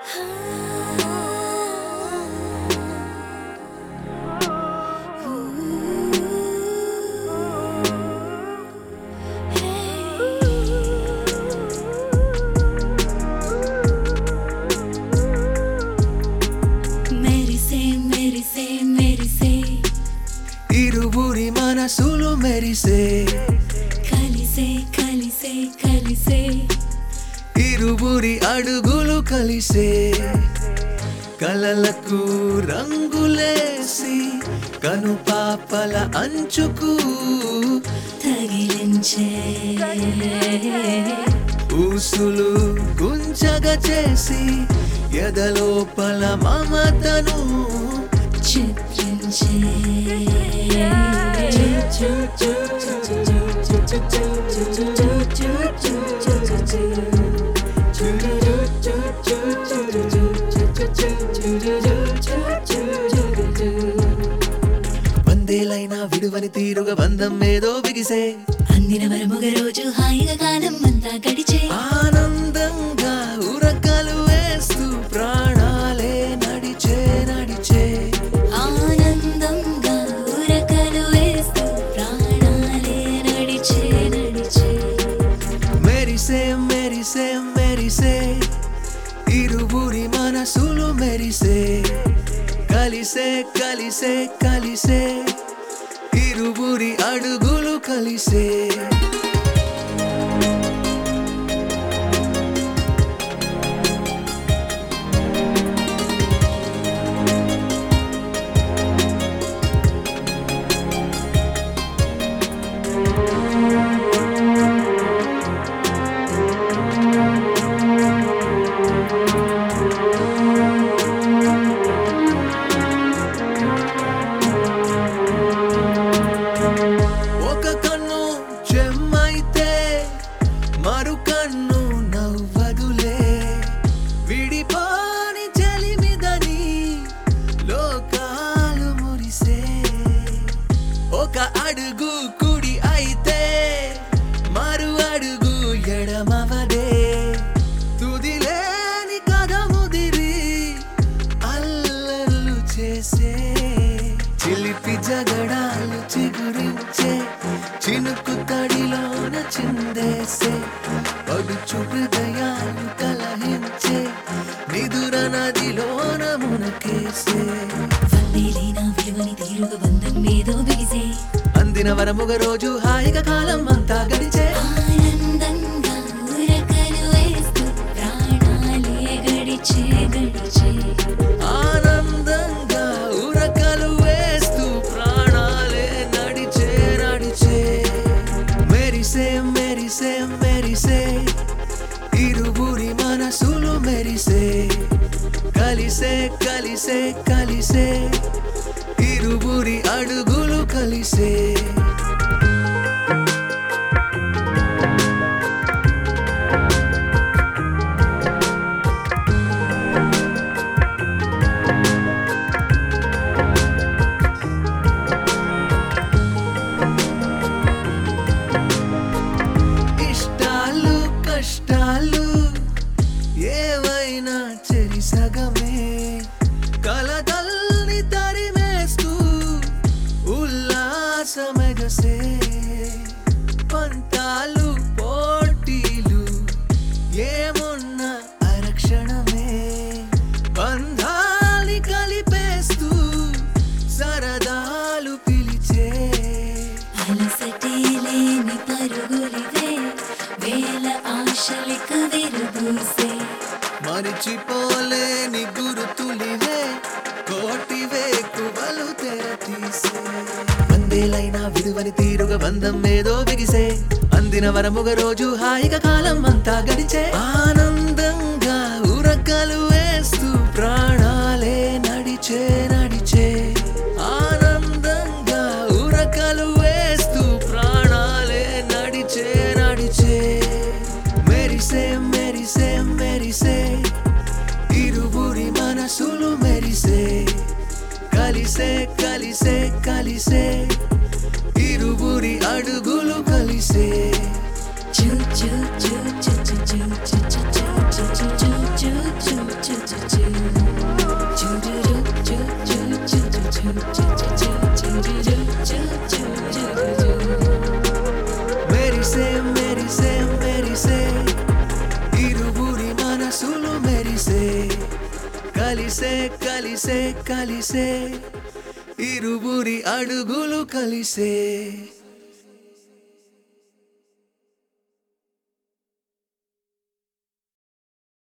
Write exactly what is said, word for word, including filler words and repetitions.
ఇరువురి మనసులు మెరిసే కలిసే కలిసే కలిసే ఇరువురి అడుగులు కలిసే కలలకు రంగులేసి కనుపాపల అంచుకు తగిలించే ఊసులు గుంజగా చేసి ఎదలోపల మమతను చిత్రించే వందేలైనా విడువని తీరుగా బంధం ఏదో బిగిసే అందిన వరముగ రోజు హాయిగా కాలం అంతా గడిచే ఆనందంగా ఉరకలు వేస్తూ ప్రాణాలే నడిచే నడిచే ఆనందంగా ఉరకలు వేస్తూ ప్రాణాలే నడిచే నడిచే మెరిసే మెరిసే మెరిసే ఇరువురి మనసులు మెరిసే కలిసే కలిసే కలిసే ఇరువురి అడుగులు కలిసే ఒక కన్ను చెమ్మైతే మరు కన్ను నవ్వదులే విడిపోని చెలిమిదని లోకాలు మురిసే ఒక అడుగు కుడి అయితే మరు అడుగు ఎడమవదే తుదిలేని కథ ముదిరి అల్లర్లు చేసే చిలిపి జగడాలు చిగురించే చినుకు తడిలోన చిందేసే పడుచు హృదయాలు కలహించే నిదుర నదిలోన మునకేసే వందేలైనా విలువని తీరుగా బంధం ఏదో బిగిసే అందిన వరముగ రోజు హాయిగా కాలం అంతా గడిచే ఆనందంగా ఉరకలు వేస్తూ ప్రాణాలే గడిచే గడిచే ఆనందంగా ఉరకలు వేస్తూ ప్రాణాలే నడిచే నడిచే మెరిసే మెరిసే మెరిసే ఇరువురి మనసులు మెరిసే కలిసే కలిసే కలిసే ఇరువురి అడుగులు కలిసే ఇష్టాలు కష్టాలు ఏవైనా చెరిసగమే కలతల్ని తరిమేస్తూ ఉల్లాసమెగసే పంతాలు పోటీలు ఏమున్న అరక్షణమే బంధాలి కలిపేస్తూ సరదాలు పిలిచే అలసటే లేని పరుగులివే వేల ఆశలిక విరుబూసే మరిచిపోలేని గురుతులివే కోటి వేకువలు తెరతీసే వందేలైనా విడువని తీరుగా బంధం ఏదో బిగిసే అందిన వరముగ రోజు హాయిగా కాలం అంతా గడిచే ఆనందంగా ఉరకలు వేస్తూ ప్రాణాలే నడిచే నడిచే ఆనందంగా ఉరకలు వేస్తూ ప్రాణాలే నడిచే నడిచే మెరిసే మెరిసే మెరిసే ఇరువురి మనసులు మెరిసే కలిసే కలిసే కలిసే ఇరువురి అడుగులు కలిసే చూ చూ చూ చూ చూ చూ చూ చూ చూ చూ చూ చూ చూ చూ మెరిసే మెరిసే మెరిసే ఇరువురి మనసులు మెరిసే కలిసే కలిసే కలిసే ఇరువురి అడుగులు కలిసే